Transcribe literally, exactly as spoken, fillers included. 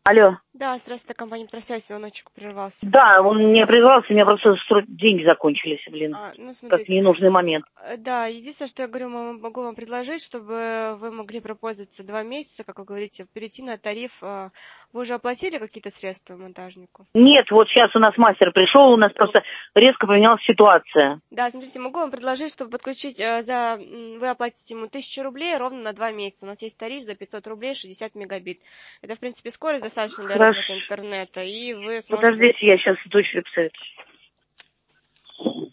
Алло. Да, здравствуйте, компания «Метросвязь», звоночек прервался. Да, он не прервался, у меня просто стро- деньги закончились, блин. А, ну, Как смотрите, ненужный момент. э, да, единственное, что я говорю, м- могу вам предложить, чтобы вы могли пропользоваться два месяца, как вы говорите, перейти на тариф. а, Вы уже оплатили какие-то средства монтажнику? Нет, вот сейчас у нас мастер пришел, у нас просто резко поменялась ситуация. Да, смотрите, могу вам предложить, чтобы подключить э, за... м, Вы оплатите ему тысячу рублей ровно на два месяца. У нас есть тариф за пятьсот рублей, шестьдесят мегабит. Это, в принципе, скорость достаточно для Хорошо. работы интернета, и вы сможете... Подождите, я сейчас дочери посоветую.